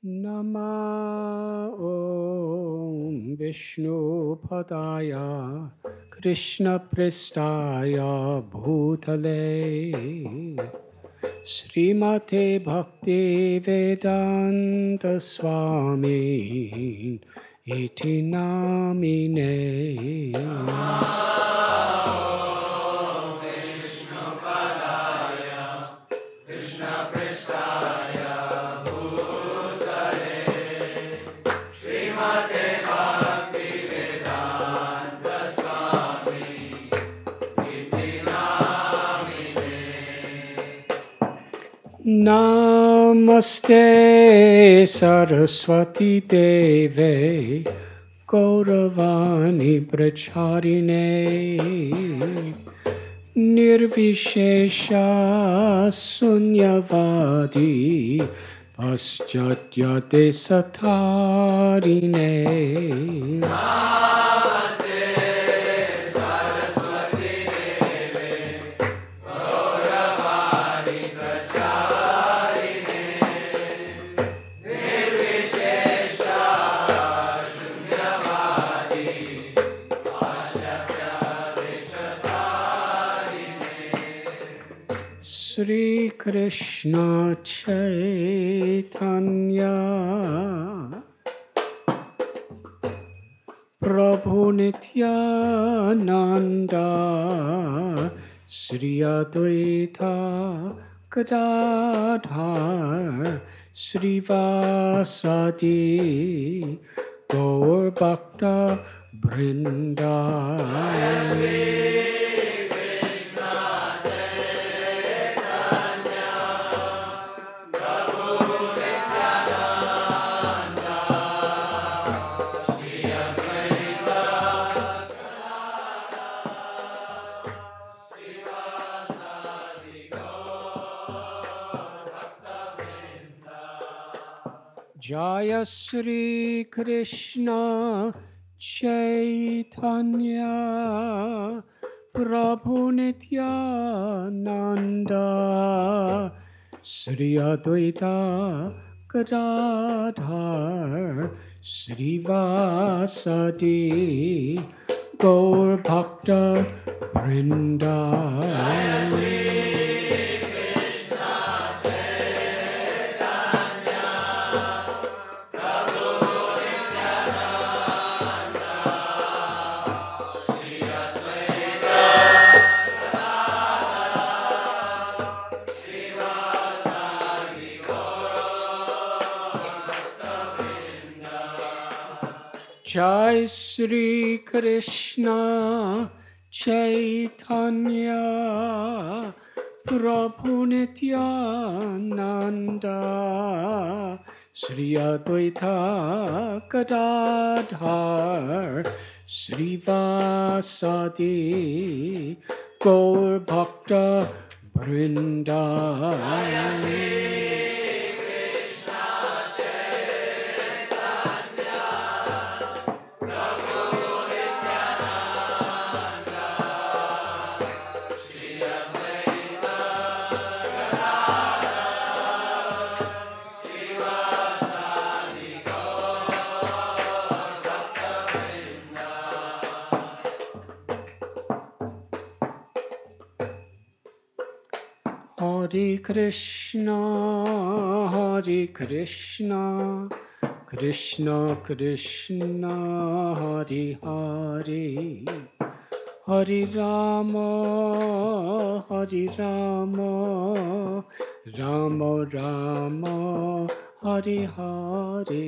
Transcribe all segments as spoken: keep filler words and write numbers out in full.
Nama Om Vishnu Padaya Krishna Prestaya Bhutale Srimate Bhakti Vedanta Swami Iti Namine. Namaste Saraswati Deve Gauravani Pracharine Nirvishesha Sunyavadi Paschatya Desatarine. Sri Krishna Chaitanya Prabhu Nityananda Sri Advaita Gadadhar Sri Vasadi Gaur Bhakta Vrinda. Jaya Sri Krishna Chaitanya Prabhu Nityananda Sri Advaita Gadadhar Sri Vasadi Gaur Bhakta Vrinda. Jai Sri Krishna Chaitanya Prabhu Nityananda Sri Advaita Gadadhar Sri Vasadi Gaur Bhakta Vrinda. Hare Krishna, Hare Krishna, Krishna Krishna, Hare Hare, Hare Rama, Hare Rama, Rama Rama, Hare Hare.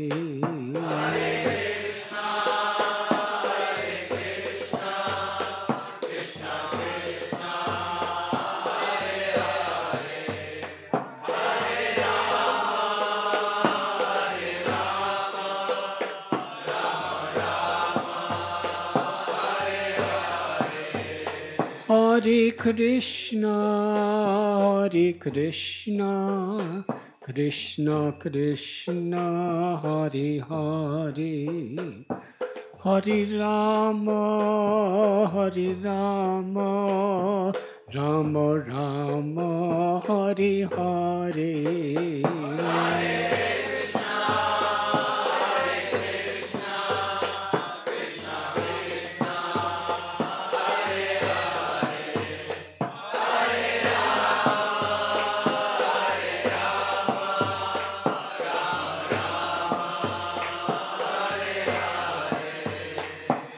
Hare Krishna, Hare Krishna, Krishna Krishna, Hare Hare, Hare Rama, Hare Rama, Rama Rama, Hare Hare. Hare Krishna.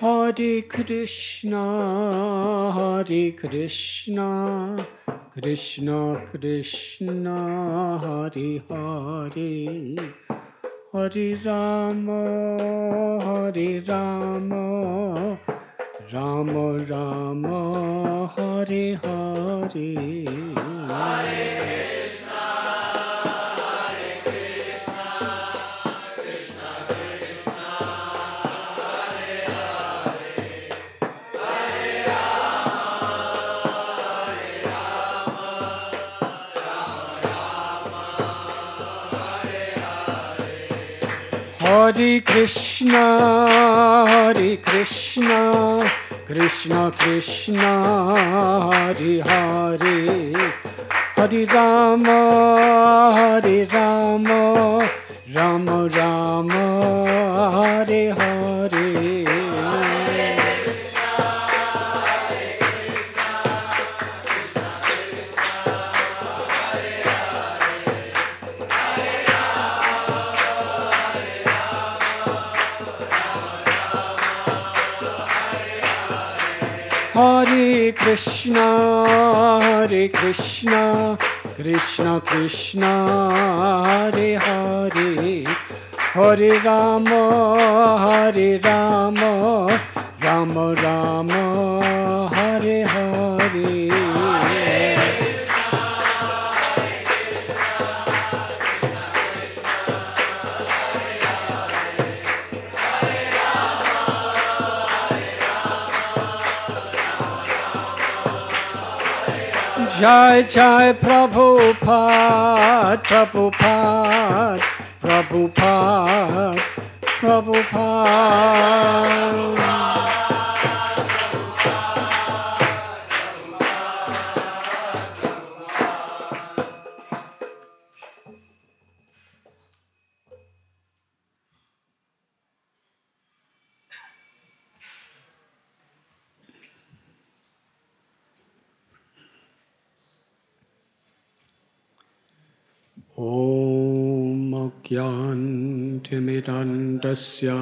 Hare Krishna, Hare Krishna, Krishna Krishna, Hare Hare, Hare Rama, Hare Rama, Rama Rama, Hare Hare. Hare Krishna, Hare Krishna, Krishna Krishna, Hare Hare, Hare Rama, Hare Rama, Rama Rama, Hare Hare. Hare Krishna, Hare Krishna, Krishna Krishna, Hare Hare, Hare Rama, Hare Rama, Rama Rama, Hare Hare. Jai Jai Prabhupada, Prabhupada, Prabhupada, Prabhupada. Om Gyantimirandasya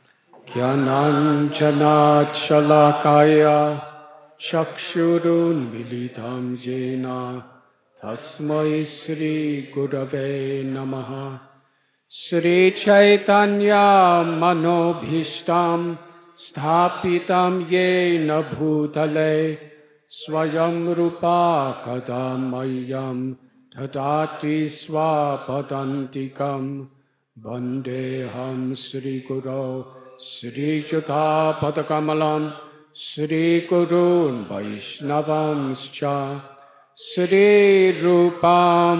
Gyananjanachalakaya Chakshurunmilitam Jena Tasmai Shri Gurave Namaha. Shri Chaitanya Manobhishtam Sthapitam Yena Bhutale Swayam Rupa Kadamayam Tadati Swapadantikam Vandeham Shri Guru Shri Judha Padakamalam Shri Gurun Vaishnavamscha Shri Rupam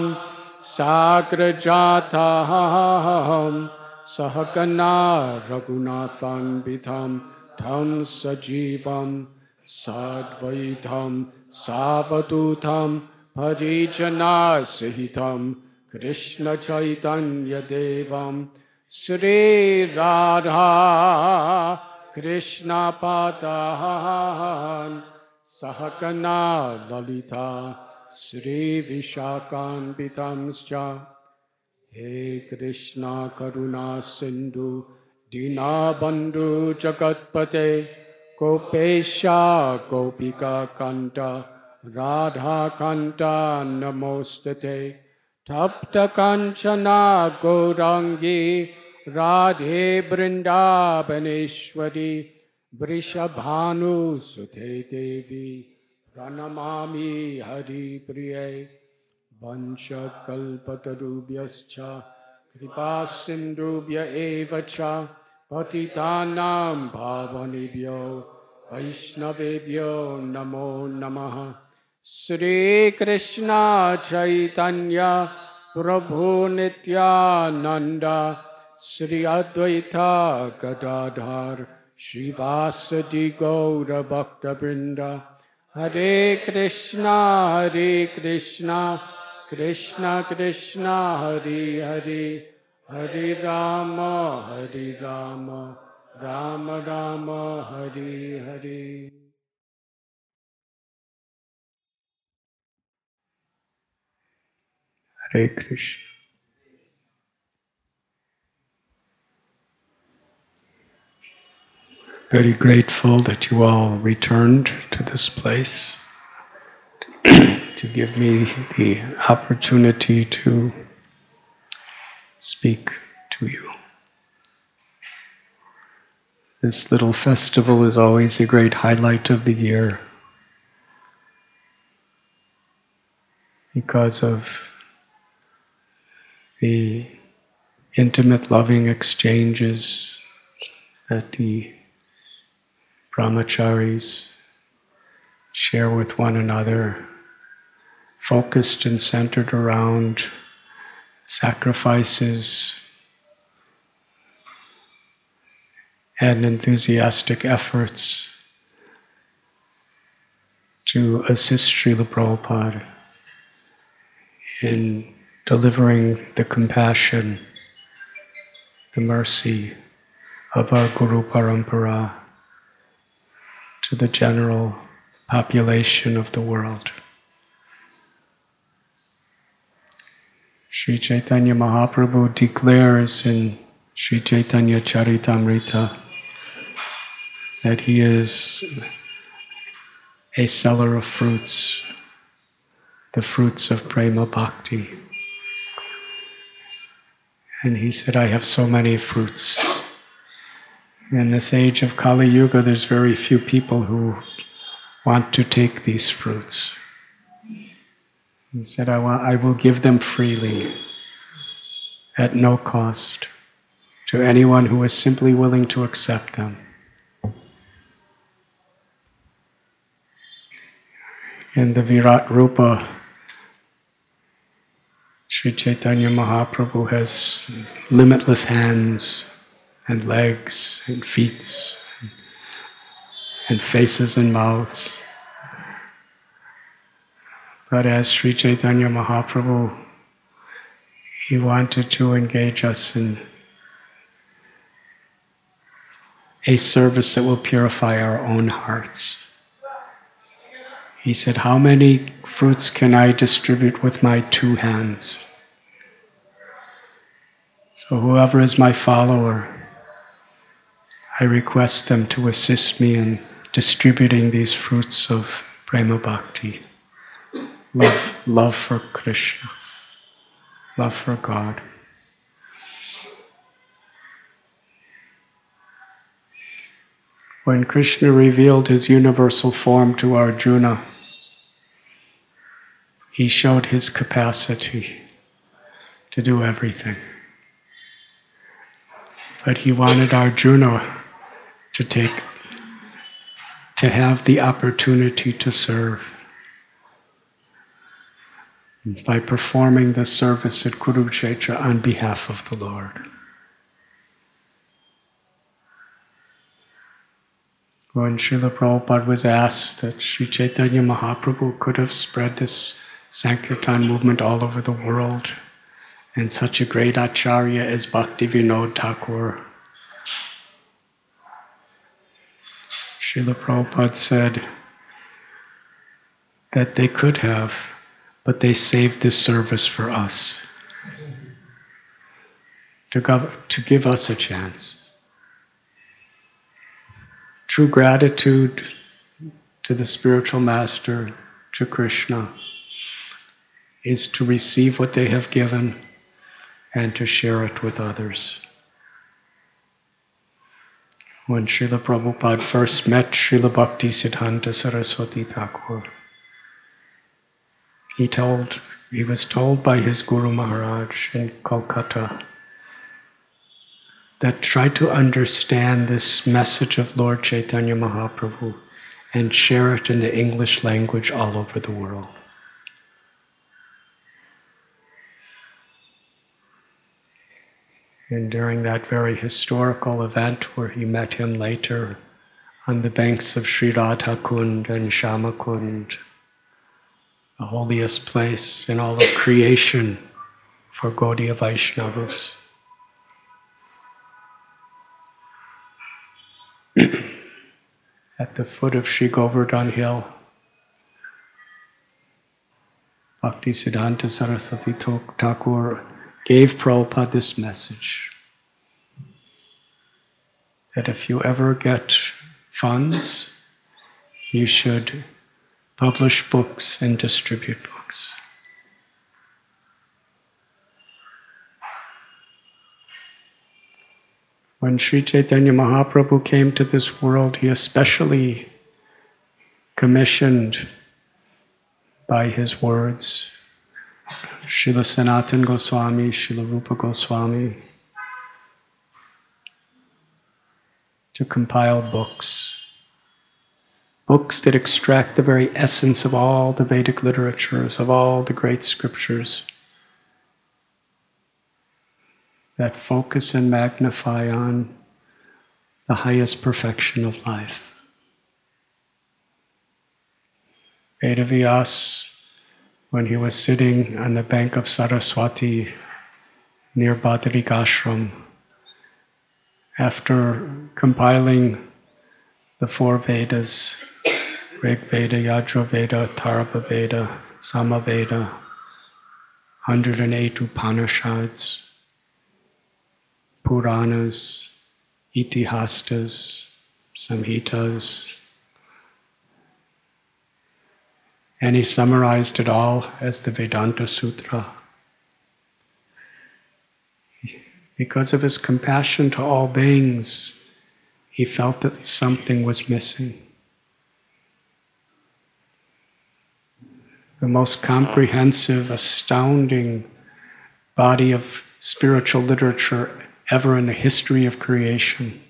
Sagrajataham Sahagana Raghunathan Bitham Tham Sajivam Sadvaitam Savadutam Parijana Sahitam Krishna Chaitanya Devam Shri Radha Krishna Padahan Sahagana Lalita Shri Vishakan Bitamscha. He Krishna Karuna Sindhu Dinabandhu Jagatpate Gopesha Gopika Kanta Radha Kanta Namostate Tapta Kanchana Gaurangi Radhe Brindabaneshwari Vrishabhanu Sute Devi Pranamami Hari Priye Vanchakalpatarubhyascha Kripasindubhya evacha Patitanam Bhavanibhyo Vaishnavebhyo Namo Namaha. Shri Krishna Chaitanya Prabhu Nityananda Shri Advaita Gadadhar Srivasadi Gaura Bhakta Vrinda. Hare Krishna, Hare Krishna, Krishna Krishna, Hare Hare, Hare Rama, Hare Rama, Rama Rama, Hare Hare. Hare Krishna. very grateful that you all returned to this place to give me the opportunity to speak to you. This little festival is always a great highlight of the year because of the intimate, loving exchanges that the brahmacharis share with one another, focused and centered around sacrifices and enthusiastic efforts to assist Srila Prabhupada in delivering the compassion, the mercy of our Guru Parampara to the general population of the world. Sri Chaitanya Mahaprabhu declares in Sri Chaitanya Charitamrita that he is a seller of fruits, the fruits of prema bhakti. And he said, I have so many fruits. In this age of Kali Yuga, there's very few people who want to take these fruits. He said, I, want, I will give them freely, at no cost, to anyone who is simply willing to accept them. In the Virat Rupa, Sri Chaitanya Mahaprabhu has limitless hands and legs and feet and faces and mouths. But as Sri Chaitanya Mahaprabhu, he wanted to engage us in a service that will purify our own hearts. He said, how many fruits can I distribute with my two hands? So whoever is my follower, I request them to assist me in distributing these fruits of prema bhakti, love, love for Krishna, love for God. When Krishna revealed his universal form to Arjuna, he showed his capacity to do everything. But he wanted Arjuna to take, to have the opportunity to serve by performing the service at Kurukshetra on behalf of the Lord. When Srila Prabhupada was asked that Sri Chaitanya Mahaprabhu could have spread this Sankirtan movement all over the world, and such a great acharya as Bhaktivinoda Thakur, Srila Prabhupada said that they could have, but they saved this service for us, to give, to give us a chance. True gratitude to the spiritual master, to Krishna, is to receive what they have given and to share it with others. When Srila Prabhupada first met Srila Bhakti Siddhanta Saraswati Thakur, he told, he was told by his Guru Maharaj in Kolkata that try to understand this message of Lord Chaitanya Mahaprabhu and share it in the English language all over the world. And during that very historical event where he met him later on the banks of Sri Radha Kund and Shama Kund, the holiest place in all of creation for Gaudiya Vaishnavas, at the foot of Sri Govardhan Hill, Bhakti Siddhanta Saraswati Thakur gave Prabhupada this message, that if you ever get funds, you should publish books and distribute books. When Sri Chaitanya Mahaprabhu came to this world, he especially commissioned by his words Srila Sanatana Goswami, Srila Rupa Goswami to compile books. Books that extract the very essence of all the Vedic literatures, of all the great scriptures, that focus and magnify on the highest perfection of life. Vedavyas, when he was sitting on the bank of Saraswati near Badrikashram, after compiling the four Vedas, Rig Veda, Yajurveda, Atharva Veda, Samaveda, one hundred eight Upanishads, Puranas, Itihastas, Samhitas, and he summarized it all as the Vedanta Sutra. Because of his compassion to all beings, he felt that something was missing. The most comprehensive, astounding body of spiritual literature ever in the history of creation.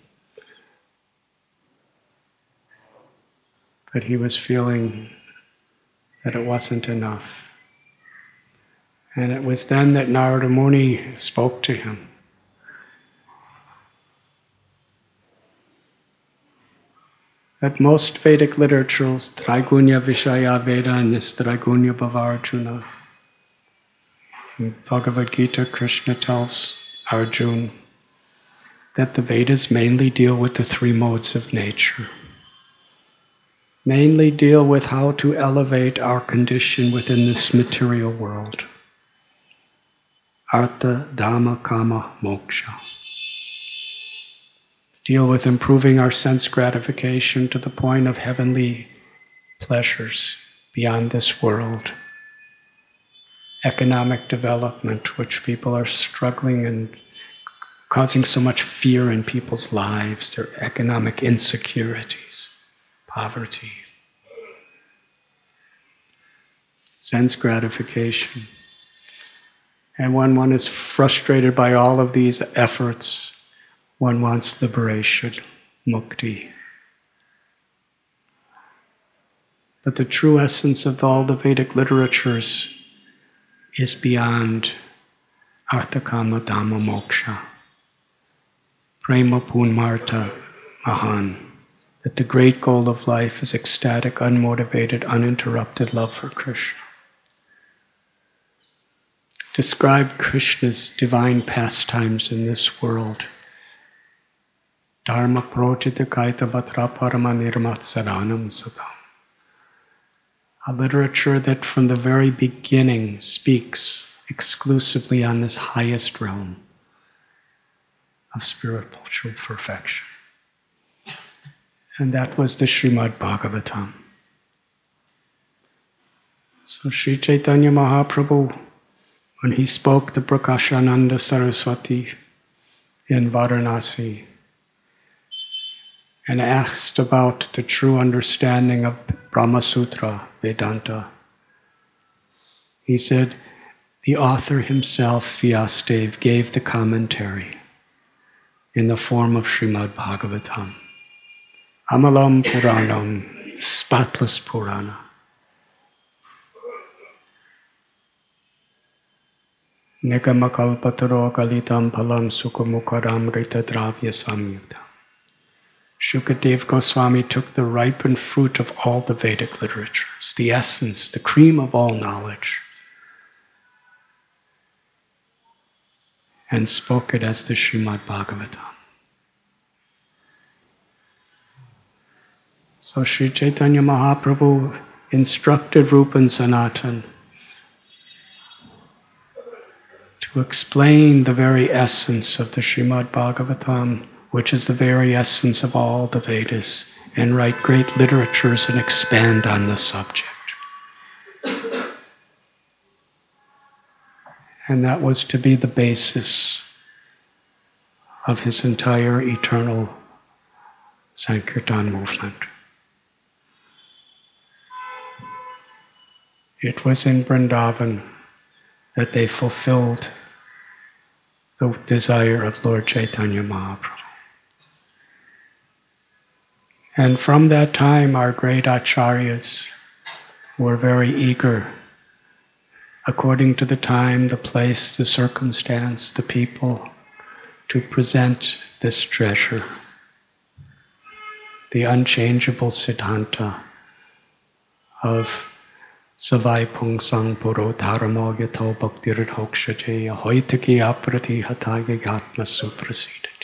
But he was feeling that it wasn't enough. And it was then that Narada Muni spoke to him. That most Vedic literatures, Traigunya Vishaya Veda and Nistraigunya Bhavarjuna. In Bhagavad Gita, Krishna tells Arjuna that the Vedas mainly deal with the three modes of nature. Mainly deal with how to elevate our condition within this material world. Artha, Dhamma, Kama, Moksha. Deal with improving our sense gratification to the point of heavenly pleasures beyond this world. Economic development, which people are struggling and causing so much fear in people's lives, their economic insecurities, poverty, sense gratification. And when one is frustrated by all of these efforts, one wants liberation, mukti. But the true essence of all the Vedic literatures is beyond Artha, Kama, Dhamma, Moksha. Prema Punmarta Mahan. That the great goal of life is ecstatic, unmotivated, uninterrupted love for Krishna. Describe Krishna's divine pastimes in this world. Dharma projita kaita vatra parama nirmat saranam sadam. A literature that from the very beginning speaks exclusively on this highest realm of spiritual perfection. And that was the Srimad Bhagavatam. So Sri Chaitanya Mahaprabhu, when he spoke to Prakashananda Saraswati in Varanasi and asked about the true understanding of Brahma Sutra, Vedanta, he said, the author himself, Vyasadeva, gave the commentary in the form of Srimad Bhagavatam. Amalam Puranam, spotless Purana. Nigamakalpataro Kalitam Palam Sukhamukaram Rita Dravya Samyuta. Shukadeva Goswami took the ripened fruit of all the Vedic literatures, the essence, the cream of all knowledge, and spoke it as the Srimad Bhagavatam. So Sri Chaitanya Mahaprabhu instructed Rupa and Sanatan to explain the very essence of the Srimad Bhagavatam, which is the very essence of all the Vedas, and write great literatures and expand on the subject. And that was to be the basis of his entire eternal Sankirtan movement. It was in Vrindavan that they fulfilled the desire of Lord Chaitanya Mahaprabhu. And from that time, our great acharyas were very eager, according to the time, the place, the circumstance, the people, to present this treasure, the unchangeable Siddhanta of Savai Pungsang Puro Dharmo Yato Bhaktir Hokshateya Hoitaki Aprati Hataya Yatma Suprasidati.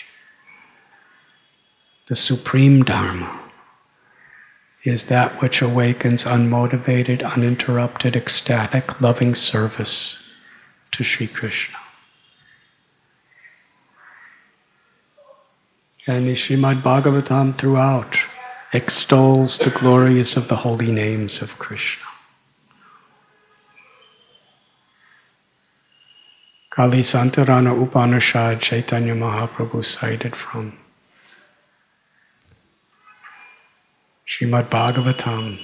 The supreme Dharma is that which awakens unmotivated, uninterrupted, ecstatic, loving service to Sri Krishna. And the Srimad Bhagavatam throughout extols the glories of the holy names of Krishna. Kali Santarana Upanishad, Chaitanya Mahaprabhu cited from Srimad Bhagavatam.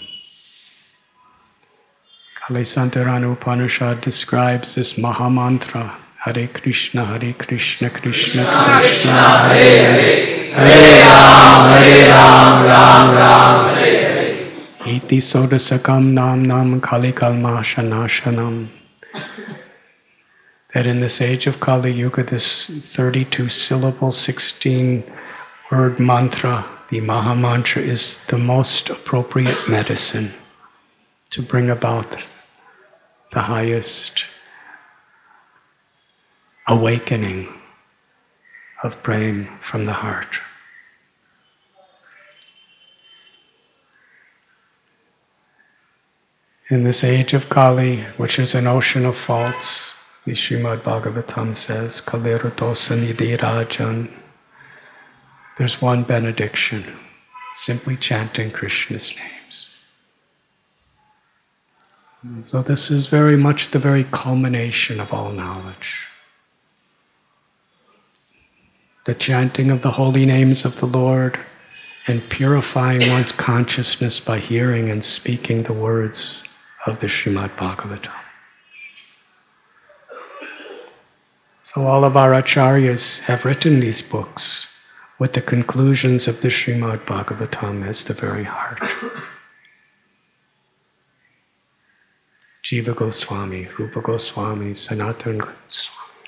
Kali Santarana Upanishad describes this Mahamantra, Hare Krishna, Hare Krishna, Krishna Krishna, Hare Hare, Hare Ram, Hare Ram, Ram Ram, Hare Hare. Iti Sodasakam Nam Nam Kali Kalmasha Nashanam. That in this age of Kali Yuga, this thirty-two syllable, sixteen word mantra, the Maha Mantra, is the most appropriate medicine to bring about the highest awakening of praying from the heart. In this age of Kali, which is an ocean of faults, the Srimad Bhagavatam says, Kalirutosa Nidhi Rajan. There's one benediction, simply chanting Krishna's names. And so this is very much the very culmination of all knowledge. The chanting of the holy names of the Lord and purifying one's consciousness by hearing and speaking the words of the Srimad Bhagavatam. So all of our acharyas have written these books with the conclusions of the Srimad Bhagavatam as the very heart. Jiva Goswami, Rupa Goswami, Sanatana Goswami.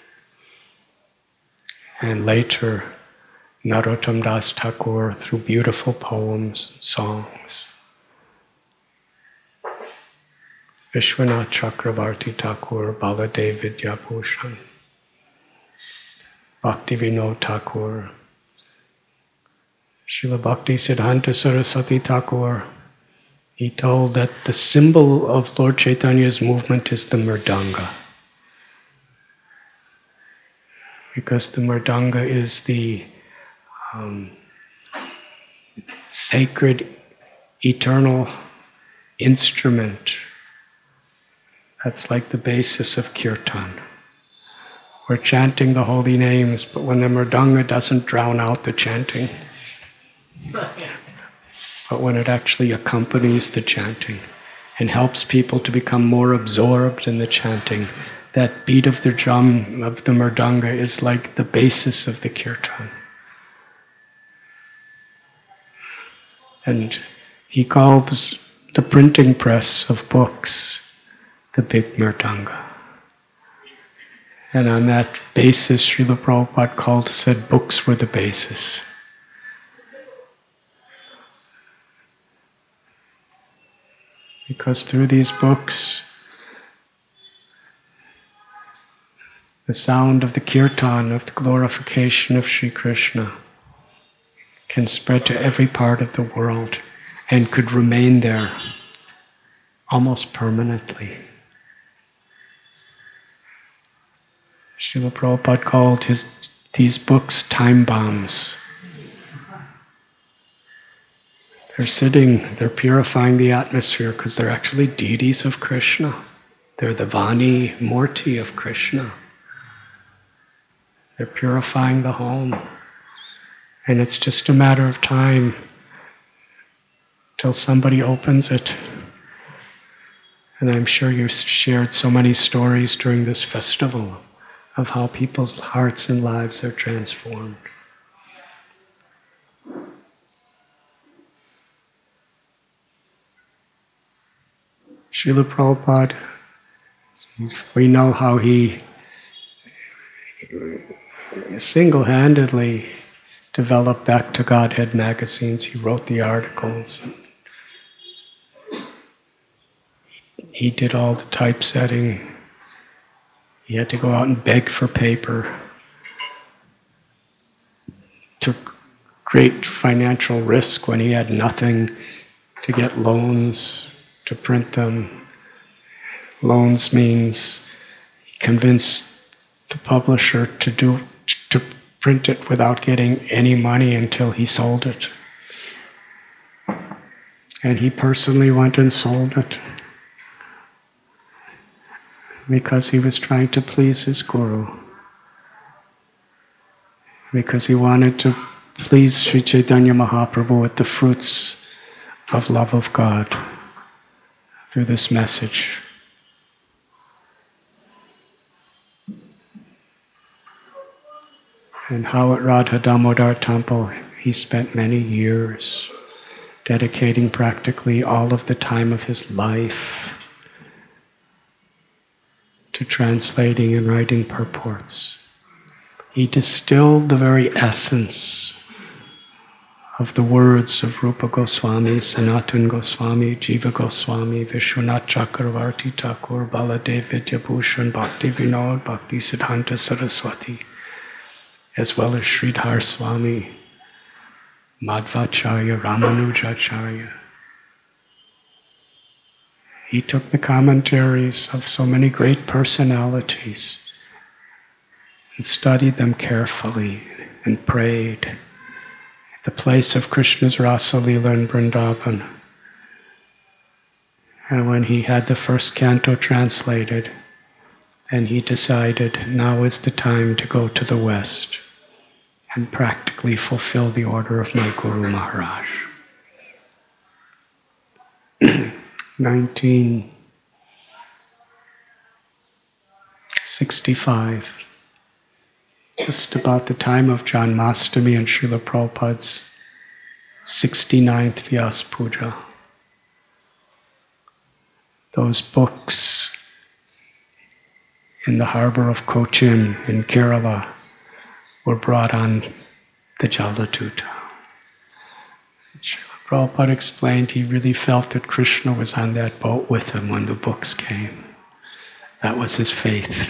And later, Narottam Das Thakur through beautiful poems, songs. Vishwanath Chakravarti Thakur, Baladev Vidyabhushan. Bhakti Vinod Thakur, Srila Bhakti Siddhanta Saraswati Thakur, he told that the symbol of Lord Chaitanya's movement is the mridanga. Because the mridanga is the um, sacred, eternal instrument that's like the basis of kirtan. We're chanting the holy names, but when the mridanga doesn't drown out the chanting, but when it actually accompanies the chanting and helps people to become more absorbed in the chanting, that beat of the drum of the mridanga is like the basis of the kirtan. And he calls the printing press of books the big mridanga. And on that basis, Srila Prabhupada called, said books were the basis. Because through these books, the sound of the kirtan, of the glorification of Sri Krishna, can spread to every part of the world and could remain there almost permanently. Srila Prabhupada called his, these books time bombs. They're sitting, they're purifying the atmosphere because they're actually deities of Krishna. They're the Vani Murti of Krishna. They're purifying the home. And it's just a matter of time till somebody opens it. And I'm sure you shared so many stories during this festival of how people's hearts and lives are transformed. Srila Prabhupada, we know how he single-handedly developed Back to Godhead magazines. He wrote the articles. He did all the typesetting. He had to go out and beg for paper. Took great financial risk when he had nothing to get loans to print them. Loans means he convinced the publisher to do to print it without getting any money until he sold it. And he personally went and sold it because he was trying to please his guru. Because he wanted to please Sri Chaitanya Mahaprabhu with the fruits of love of God through this message. And how at Radha Damodar Temple he spent many years dedicating practically all of the time of his life to translating and writing purports. He distilled the very essence of the words of Rupa Goswami, Sanatana Goswami, Jiva Goswami, Vishwanath Chakravarti Thakur, Baladev Vidyabhushan, Bhakti Vinod, Bhakti Siddhanta Saraswati, as well as Sridhar Swami, Madhvacharya, Ramanujacharya. He took the commentaries of so many great personalities and studied them carefully and prayed at the place of Krishna's Rasa Leela in Vrindavan. And when he had the first canto translated, then he decided now is the time to go to the West and practically fulfill the order of my Guru Maharaj. nineteen sixty-five, just about the time of Janmastami and Srila Prabhupada's sixty-ninth Vyas Puja. Those books in the harbor of Cochin in Kerala were brought on the Jaladuta. Srila Prabhupada explained he really felt that Krishna was on that boat with him when the books came. That was his faith.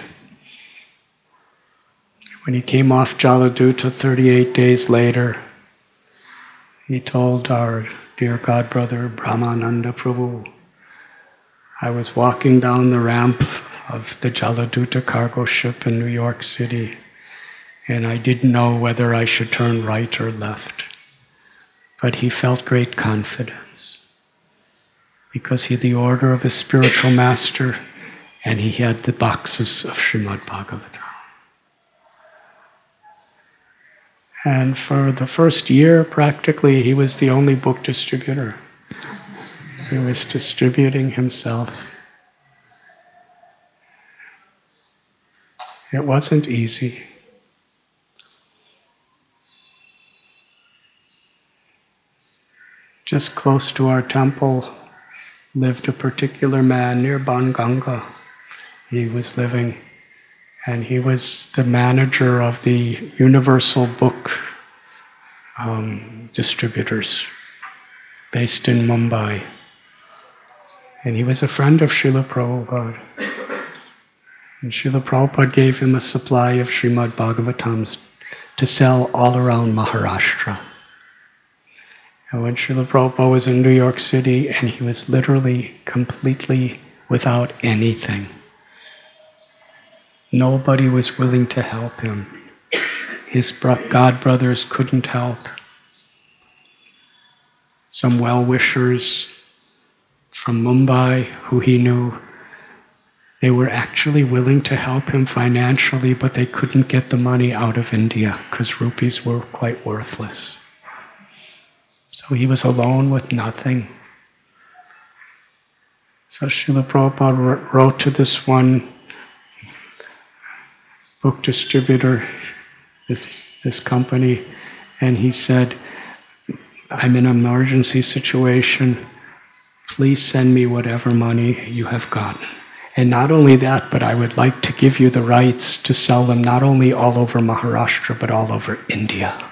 When he came off Jaladuta thirty-eight days later, he told our dear godbrother Brahmananda Prabhu, I was walking down the ramp of the Jaladuta cargo ship in New York City, and I didn't know whether I should turn right or left. But he felt great confidence because he had the order of his spiritual master and he had the boxes of Srimad Bhagavatam. And for the first year, practically, he was the only book distributor. He was distributing himself. It wasn't easy. Just close to our temple lived a particular man near Banganga. He was living, and he was the manager of the Universal Book um, distributors based in Mumbai. And he was a friend of Srila Prabhupada. And Srila Prabhupada gave him a supply of Srimad Bhagavatams to sell all around Maharashtra. And when Srila Prabhupada was in New York City, and he was literally completely without anything, nobody was willing to help him. His god brothers couldn't help. some well-wishers from Mumbai who he knew. They were actually willing to help him financially, but they couldn't get the money out of India because rupees were quite worthless. So he was alone with nothing. So Srila Prabhupada wrote to this one book distributor, this, this company, and he said, I'm in an emergency situation. Please send me whatever money you have gotten. And not only that, but I would like to give you the rights to sell them not only all over Maharashtra, but all over India.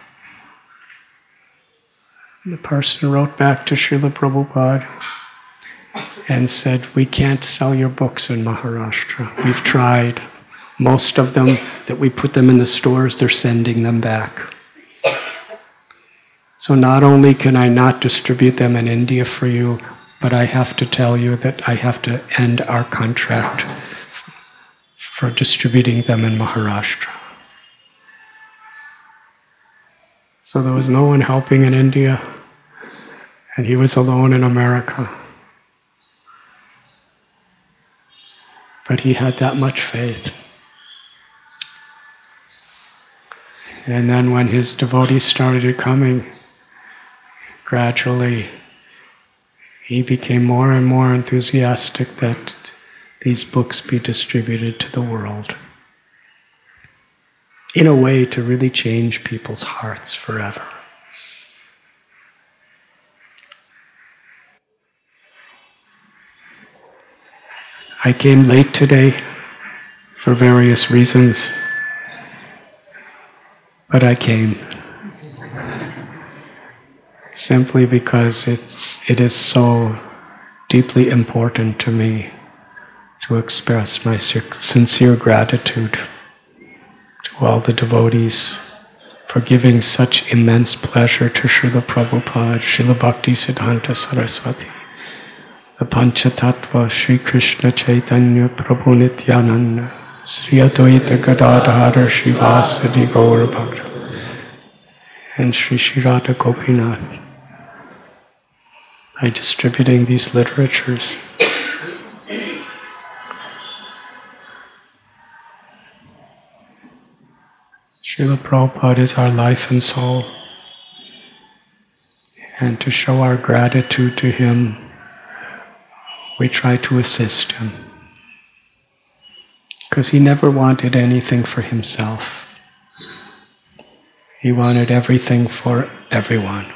And the person wrote back to Srila Prabhupada and said, we can't sell your books in Maharashtra. We've tried. Most of them, that we put them in the stores, they're sending them back. So not only can I not distribute them in India for you, but I have to tell you that I have to end our contract for distributing them in Maharashtra. So there was no one helping in India, and he was alone in America. But he had that much faith. And then when his devotees started coming, gradually he became more and more enthusiastic that these books be distributed to the world in a way to really change people's hearts forever. I came late today for various reasons, but I came simply because it's, it is so deeply important to me to express my sincere gratitude to all the devotees for giving such immense pleasure to Srila Prabhupada, Srila Bhaktisiddhanta Saraswati, the Panchatattva, Sri Krishna Chaitanya Prabhu Nityananda, Sri Advaita Gadadhara Srivasadi Gaura Bhakta, and Sri Sri Radha Gopinath, by distributing these literatures. Srila Prabhupada is our life and soul, and to show our gratitude to him, we try to assist him. Because he never wanted anything for himself. He wanted everything for everyone.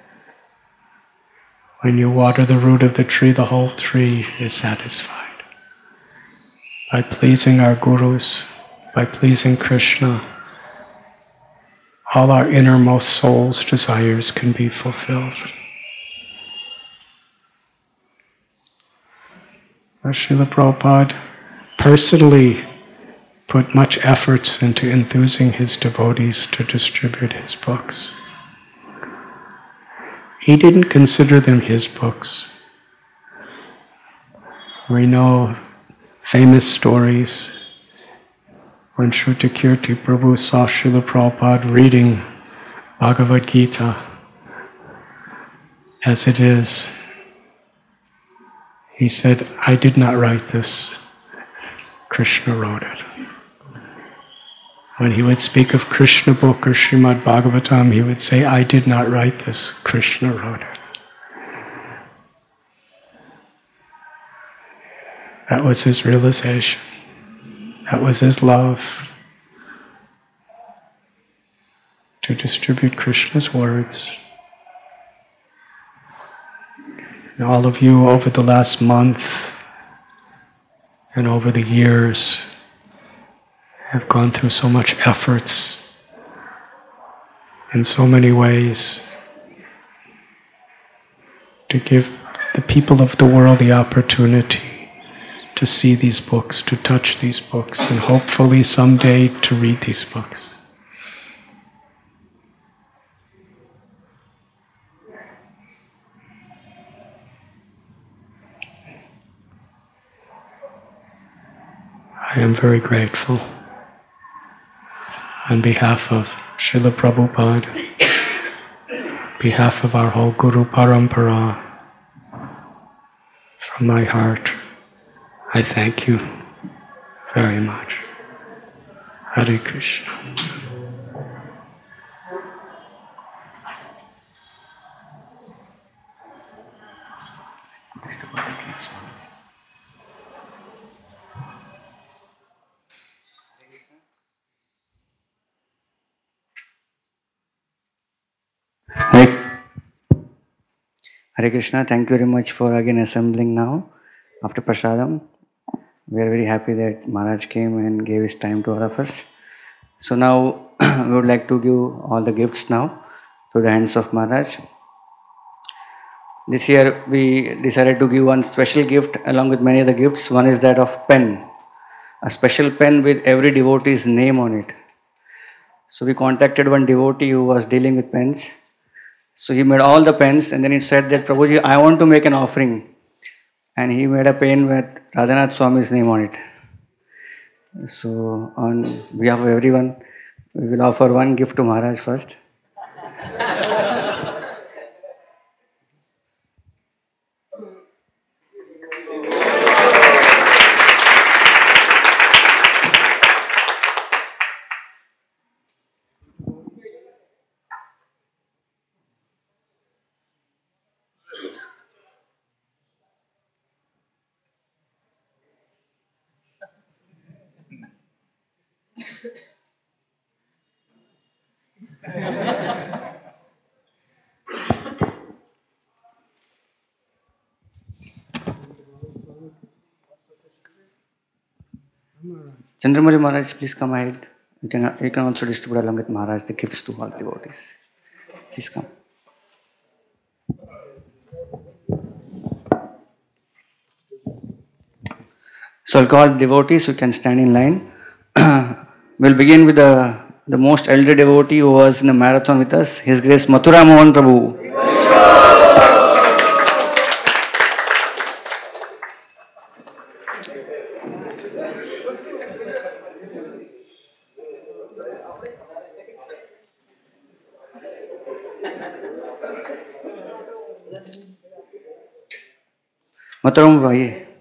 When you water the root of the tree, the whole tree is satisfied. By pleasing our gurus, by pleasing Krishna, all our innermost soul's desires can be fulfilled. Srila Prabhupada personally put much efforts into enthusing his devotees to distribute his books. He didn't consider them his books. We know famous stories when Shrutakirti Prabhu saw Srila Prabhupada reading Bhagavad Gita as it is. He said, I did not write this, Krishna wrote it. When he would speak of Krishna book or Srimad Bhagavatam, he would say, I did not write this, Krishna wrote it. That was his realization. That was his love to distribute Krishna's words. And all of you over the last month and over the years have gone through so much efforts in so many ways to give the people of the world the opportunity to see these books, to touch these books, and hopefully someday to read these books. I am very grateful on behalf of Srila Prabhupada, behalf of our whole Guru Parampara, from my heart, I thank you very much. Hare Krishna. Hare, Hare Krishna, thank you very much for again assembling now after Prasadam. We are very happy that Maharaj came and gave his time to all of us. So now we would like to give all the gifts now to the hands of Maharaj. This year we decided to give one special gift along with many other gifts. One is that of pen, a special pen with every devotee's name on it. So we contacted one devotee who was dealing with pens. So he made all the pens and then he said that Prabhuji, I want to make an offering. And he made a pen with Radhanath Swami's name on it. So on behalf of everyone, we will offer one gift to Maharaj first. Chandramali Maharaj, please come ahead. You can, you can also distribute along with Maharaj the gifts to all devotees. Please come. So I'll call devotees, you can stand in line. We'll begin with the, the most elder devotee who was in the marathon with us, His Grace Mathura Mohan Prabhu. Mathura Mohan,